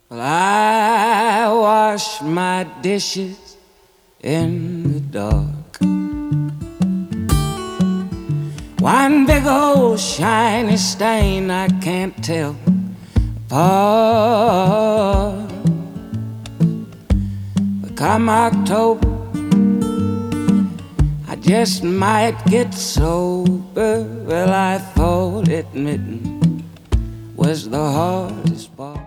Well, I wash my dishes in the dark. One big old shiny stain I can't tell apart. But come October, I just might get sober. Well, I thought admitting was the hardest part.